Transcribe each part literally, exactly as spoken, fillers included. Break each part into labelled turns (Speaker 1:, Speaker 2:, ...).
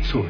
Speaker 1: تویی،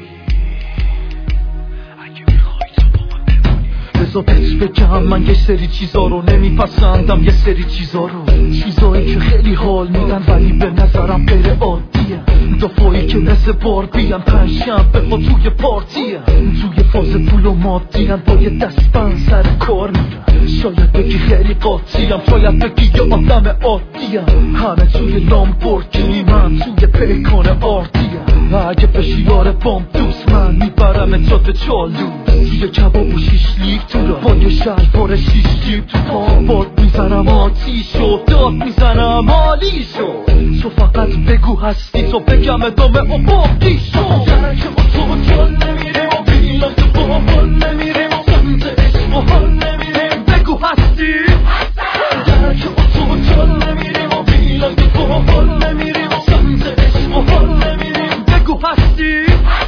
Speaker 1: اگه میخوای تو با من بمونی. بذار بهت بگم من یه سری چیزا رو نمیپسندم، یه سری چیزا رو، چیزایی که خیلی حال میدن ولی به نظرم غیر عادیه. دفاعی که مثل باربی‌ان، پنجشنبه ها توی پارتی‌ان، توی فاز پول و مادی‌ان، با یه دستبند سر کار میرن. شاید بگی خیلی قاطیم، شاید بگی یه آدم عادیم، همه توی لامبورگینی، من توی پیکان آردیم. اگه بشی یار بام دوست، من میبرم تا به چالو، توی کباب و شیش لیک تو را، با یه شلوار شیش جیب تو پا، باد میزنم آتیشو، داد میزنم حالیشو. تو فقط بگو هستی، تو بگم ادامه و باقیشو. درک با تو جال نمیریم و بیلان تو با حال نمیریم و سمت عشق و حال نمیریم. بگو هستی، درک با تو جال نمیریم و بیلان تو با حال نمیریم و سمت عشق و حال نمیریم. بگو هستی.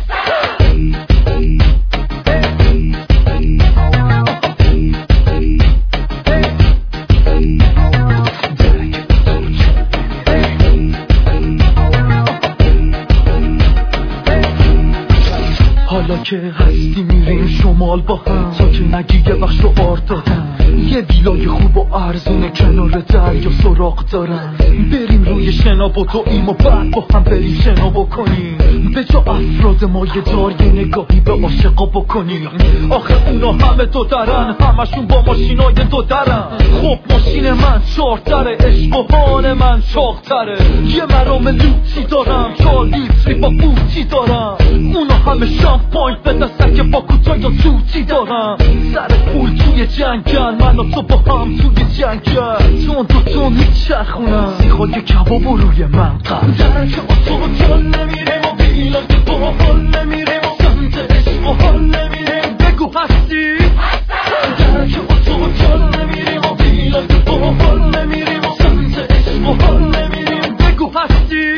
Speaker 1: حالا که هستی میریم شمال با هم، تا که نگی یه بخش رو آرد دادم، یه ویلای خوب و ارزونه کنار دریا سراغ دارم. بریم روی شنا با تو ایم و بعد با هم بریم شنا بکنیم، به جا افراد ما یه دار یه نگاهی به عاشقا بکنیم. آخه اونا همه دو درن، همشون با ماشینای دو درن. خب ماشین من چهارتره، عشق و حال من چاقتره. یه مرام لوتی دارم، چهار لیتری با بوتی دارم. اونا همه شامپاین به دستک با کوتا یا توتی دارم. سر پول توی جنگل، من و تو با هم توی جنگل، چون دو تون میچرخونم سیخای کباب و روی من قم. درک با تو جال نمیریم و بیلان تو با حال نمیریم و سمت عشق و حال نمیریم. بگو هستی، درک با تو جال نمیریم و بیلان تو با حال نمیریم و سمت عشق و حال نمیریم. بگو هستی.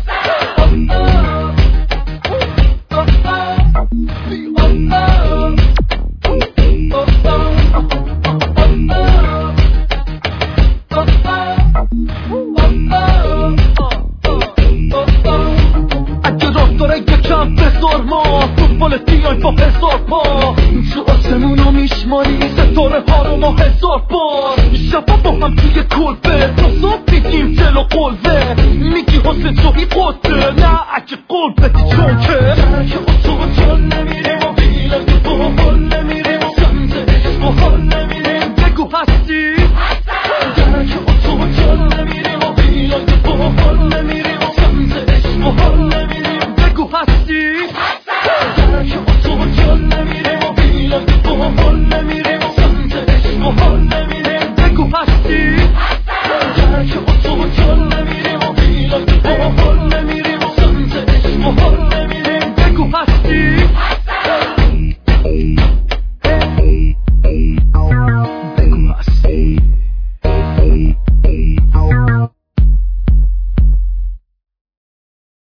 Speaker 1: بزار ما فوتبال دیای با هزار پا، تو آسمونو میشماری ستاره ها رو ما هزار بار. شبا با هم توی کلبه تا صبح بگیم دل و قلبه، میگی حسن توی قطبه، نه اگه قلبه دی چون که درک با تو جال نمی